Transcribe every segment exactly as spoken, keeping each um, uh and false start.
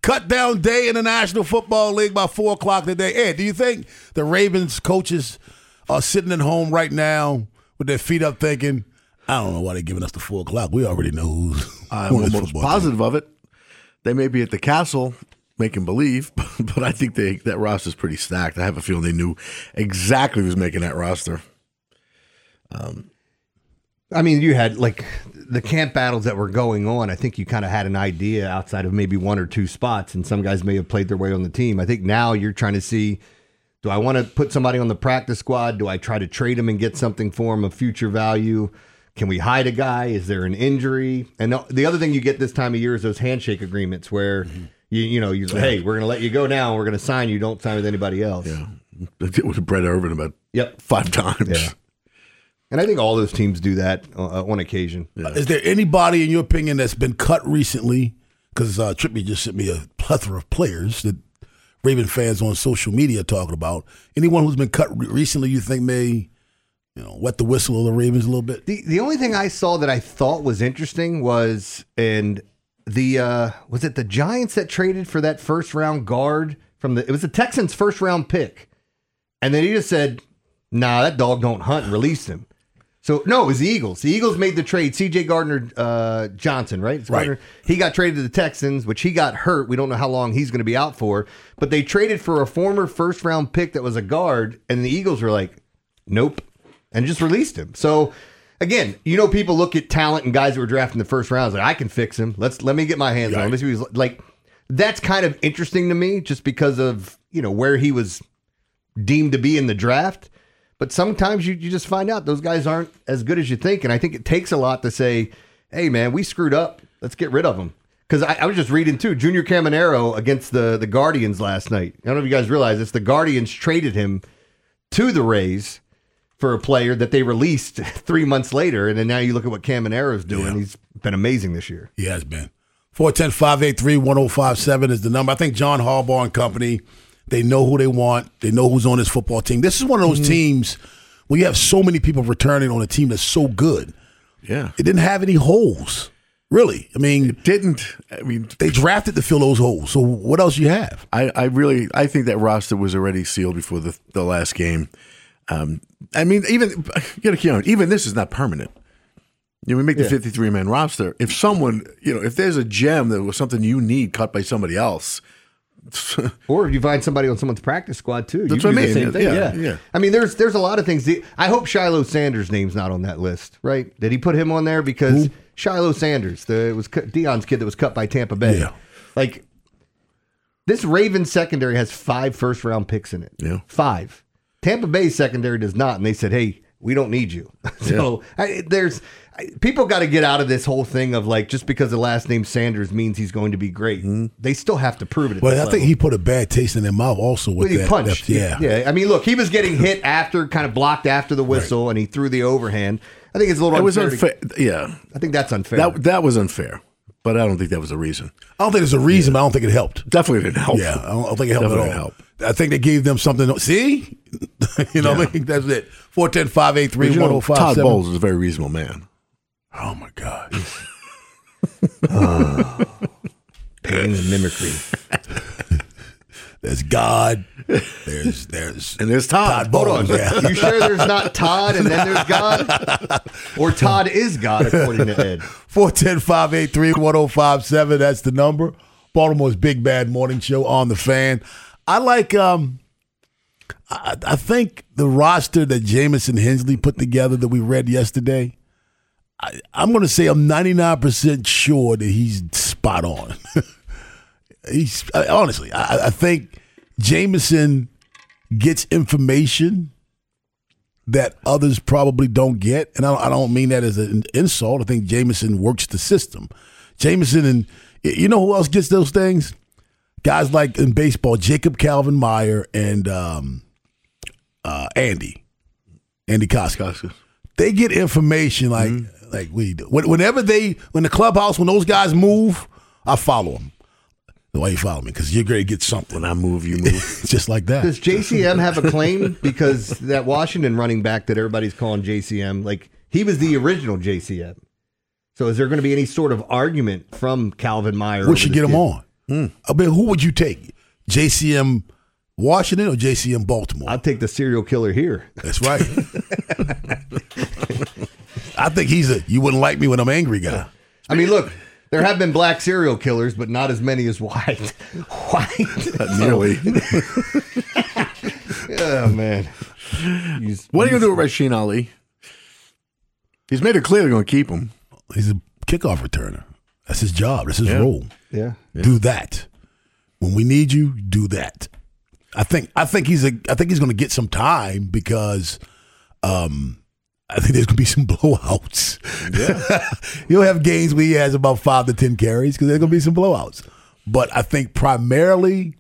cut down day in the National Football League by four o'clock today. Ed, do you think the Ravens coaches are sitting at home right now with their feet up thinking, I don't know why they're giving us the four o'clock. We already know who's I'm almost positive team. of it. They may be at the castle making believe, but I think they, that roster's pretty stacked. I have a feeling they knew exactly who's making that roster. Um, I mean, you had like the camp battles that were going on. I think you kind of had an idea outside of maybe one or two spots, and some guys may have played their way on the team. I think now you're trying to see, do I want to put somebody on the practice squad? Do I try to trade him and get something for him of future value? Can we hide a guy? Is there an injury? And the other thing you get this time of year is those handshake agreements where, mm-hmm. you you know, you're like, hey, we're going to let you go now. We're going to sign you. Don't sign with anybody else. Yeah. I did with Brett Irvin about yep. five times. Yeah. And I think all those teams do that uh, on occasion. Yeah. Is there anybody, in your opinion, that's been cut recently? Because uh, Trippy just sent me a plethora of players that Raven fans on social media are talking about. Anyone who's been cut re- recently you think may, you know, wet the whistle of the Ravens a little bit? The the only thing I saw that I thought was interesting was, and the uh, was it the Giants that traded for that first round guard from the, it was the Texans' first round pick. And then he just said, nah, that dog don't hunt, and released him. So, no, it was the Eagles. The Eagles made the trade. C J Gardner uh, Johnson, right? It's right. Gardner. He got traded to the Texans, which he got hurt. We don't know how long he's going to be out for. But they traded for a former first-round pick that was a guard, and the Eagles were like, nope, and just released him. So, again, you know, people look at talent and guys that were drafted in the first round. Like, I can fix him. Let's Let me get my hands right. on him. Let's, like, that's kind of interesting to me just because of, you know, where he was deemed to be in the draft. But sometimes you, you just find out those guys aren't as good as you think. And I think it takes a lot to say, hey, man, we screwed up. Let's get rid of them. Because I, I was just reading, too, Junior Caminero against the, the Guardians last night. I don't know if you guys realize this. The Guardians traded him to the Rays for a player that they released three months later. And then now you look at what Caminero's doing. Yeah. He's been amazing this year. He has been. four one zero, five eight three, one zero five seven is the number. I think John Harbaugh and company, they know who they want. They know who's on this football team. This is one of those mm-hmm. teams where you have so many people returning on a team that's so good. Yeah. It didn't have any holes, really. I mean, it didn't. I mean, they drafted to fill those holes. So what else you have? I, I really, I think that roster was already sealed before the, the last game. Um, I mean, even, you gotta keep on, even this is not permanent. You know, we make the fifty-three man roster. If someone, you know, if there's a gem that was something you need cut by somebody else, or if you find somebody on someone's practice squad too, that's you what do I mean. the same thing. Yeah, yeah, yeah. I mean, there's there's a lot of things. I hope Shiloh Sanders' name's not on that list, right? Did he put him on there because Who? Shiloh Sanders, the it was Deion's kid that was cut by Tampa Bay. Yeah. Like this Ravens secondary has five first round picks in it. Yeah, five. Tampa Bay's secondary does not, and they said, "Hey, we don't need you." so yeah. I, there's. People got to get out of this whole thing of like just because the last name Sanders means he's going to be great. Mm-hmm. They still have to prove it. At well, I level. think he put a bad taste in their mouth also with well, he that. punched. That, yeah, yeah. I mean, look, he was getting hit after, kind of blocked after the whistle, right. and he threw the overhand. I think it's a little. It was unfair. unfair. To, yeah, I think that's unfair. That that was unfair, but I don't think that was a reason. I don't think there's a reason. Yeah. but I don't think it helped. Definitely didn't help. Yeah, I don't, I don't think it helped Definitely at all. Help. I think they gave them something. See, you know, yeah. what I mean, that's it. Four ten five eight three one zero five seven. Todd Bowles is a very reasonable man. Oh, my God. oh, pain and mimicry. There's God. There's there's and there's Todd. Todd Bowles. Yeah. You sure there's not Todd and then there's God? Or Todd is God, according to Ed. four one zero, five eight three, one zero five seven. That's the number. Baltimore's Big Bad Morning Show on the Fan. I like, um, I, I think the roster that Jamison Hensley put together that we read yesterday, I, I'm going to say I'm ninety-nine percent sure that he's spot on. he's I, honestly, I, I think Jamison gets information that others probably don't get, and I don't, I don't mean that as an insult. I think Jamison works the system. Jamison and you know who else gets those things? Guys like in baseball, Jacob Calvin Meyer and um, uh, Andy, Andy Koskis. They get information like. Mm-hmm. Like we do. Whenever they, when the clubhouse, when those guys move, I follow them. Why you follow me? Because you're going to get something. When I move, you move. Just like that. Does J C M have a claim? Because that Washington running back that everybody's calling J C M, like he was the original J C M. So is there going to be any sort of argument from Calvin Meyer? We should get him on. Hmm. I mean, who would you take? J C M Washington or J C M Baltimore? I'll take the serial killer here. That's right. I think he's a you wouldn't like me when I'm angry guy. I mean, look, there have been black serial killers, but not as many as white. White. Not nearly. Oh, man. He's, what are you going to do with Rasheen Ali? He's made it clear they're going to keep him. He's a kickoff returner. That's his job. That's his Yeah. role. Yeah. Do that. When we need you, do that. I think I think he's a I think he's going to get some time because um, I think there's going to be some blowouts. Yeah. He'll have games where he has about five to ten carries because there's going to be some blowouts. But I think primarily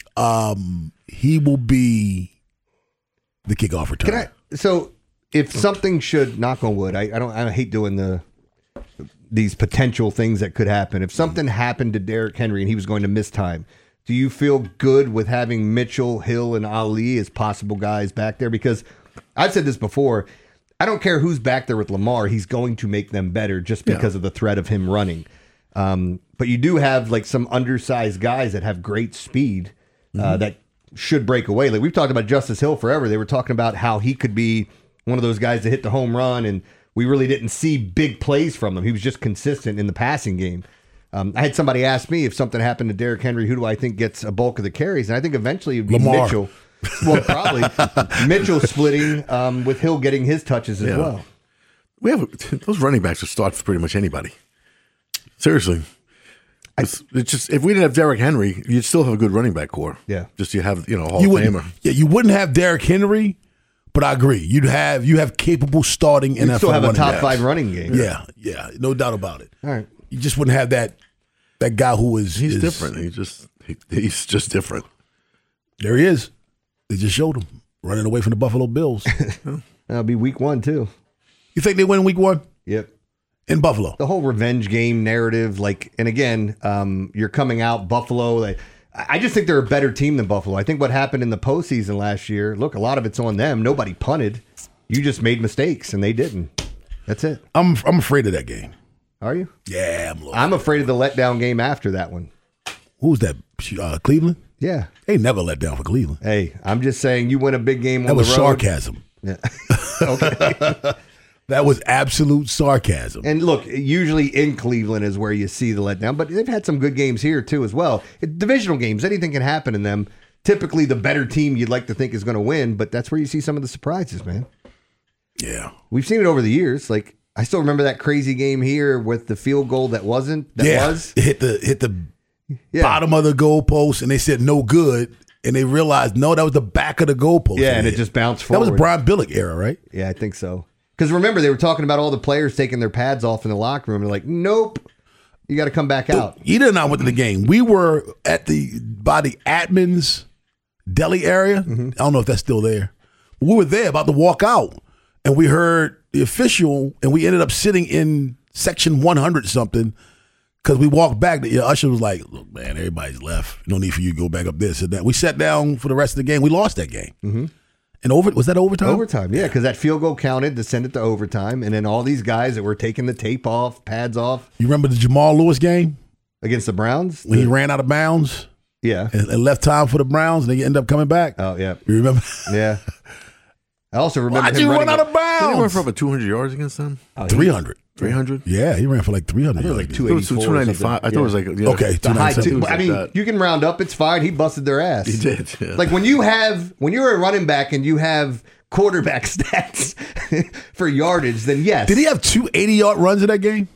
um, he will be the kickoff returner. Can I, so if something should, knock on wood, I, I don't I hate doing the these potential things that could happen. If something happened to Derrick Henry and he was going to miss time, do you feel good with having Mitchell, Hill, and Ali as possible guys back there? Because I've said this before, I don't care who's back there with Lamar, he's going to make them better just because yeah. of the threat of him running. Um, but you do have like some undersized guys that have great speed uh, mm-hmm. that should break away. Like we've talked about Justice Hill forever. They were talking about how he could be one of those guys that hit the home run, and we really didn't see big plays from him. He was just consistent in the passing game. Um, I had somebody ask me if something happened to Derrick Henry, who do I think gets a bulk of the carries? And I think eventually it would be Lamar. Mitchell. Well, probably Mitchell splitting um, with Hill getting his touches as Yeah. well. We have those running backs will start for pretty much anybody. Seriously. It's, it's just if we didn't have Derrick Henry, you'd still have a good running back core. Yeah. Just you have, you know, a Hall You of wouldn't, Famer. yeah, you wouldn't have Derrick Henry, but I agree. You'd have you have capable starting You N F L still have a running top backs. five running game. Yeah, yeah, no doubt about it. All right. You just wouldn't have that that guy who is He's is- different. He just he, he's just different. There he is. They just showed him running away from the Buffalo Bills. That'll be week one, too. You think they win week one Yep. in Buffalo? The whole revenge game narrative, like, and again, um, you're coming out Buffalo. Like, I just think they're a better team than Buffalo. I think what happened in the postseason last year, look, a lot of it's on them. Nobody punted. You just made mistakes, and they didn't. That's it. I'm I'm afraid of that game. Are you? Yeah, I'm. I'm afraid of the letdown game after that one. Who was that? Uh, Cleveland? Yeah. They never let down for Cleveland. Hey, I'm just saying you win a big game on That was the road. sarcasm. Yeah. Okay. That was absolute sarcasm. And look, usually in Cleveland is where you see the letdown, but they've had some good games here too as well. It, divisional games, anything can happen in them. Typically, the better team you'd like to think is going to win, but that's where you see some of the surprises, man. Yeah. We've seen it over the years. Like I still remember that crazy game here with the field goal that wasn't. That yeah. was It hit the hit the yeah. bottom of the goalpost, and they said no good, and they realized no, that was the back of the goalpost. Yeah, and it hit. just bounced That forward. was Brian Billick era, right? Yeah, I think so. Because remember, they were talking about all the players taking their pads off in the locker room. They're like, nope, you got to come back out. Either and I went to the game. We were at the by the Atmans Deli area. Mm-hmm. I don't know if that's still there. We were there about to walk out, and we heard the official, and we ended up sitting in section one hundred something because we walked back. The usher was like, "Look, man, everybody's left. No need for you to go back up this and that." We sat down for the rest of the game. We lost that game. Mm-hmm. And over was that overtime? Overtime, yeah, because that field goal counted to send it to overtime, and then all these guys that were taking the tape off, pads off You remember the Jamal Lewis game against the Browns? when he The- ran out of bounds yeah. and, and left time for the Browns, and they ended up coming back? Oh, yeah. You remember? Yeah. I also remember Why'd him you run running out of Did he run bounds? for over two hundred yards against them? three hundred. three hundred? Yeah, he ran for like three hundred. I thought it was like yards. two It was eighty-four two ninety-five. I thought it was like yeah. Okay, The high two ninety-seven. two. was I like mean, that. you can round up. It's fine. He busted their ass. He did. Yeah. Like when you have when you're a running back and you have quarterback stats for yardage, then yes. Did he have two eighty-yard runs in that game?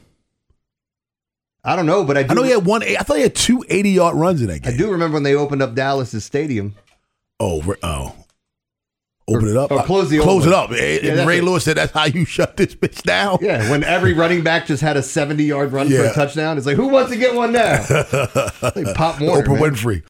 I don't know, but I do, I know he had one. I thought he had two eighty-yard runs in that I game. do remember when they opened up Dallas's stadium. Oh, re- oh. Open Or- it up. or close the Close old it one. up. And Yeah, that's Ray it. Lewis said that's how you shut this bitch down. Yeah, when every running back just had a seventy-yard run for Yeah. a touchdown, it's like, who wants to get one now? Like Pop Warner, Oprah man. Winfrey.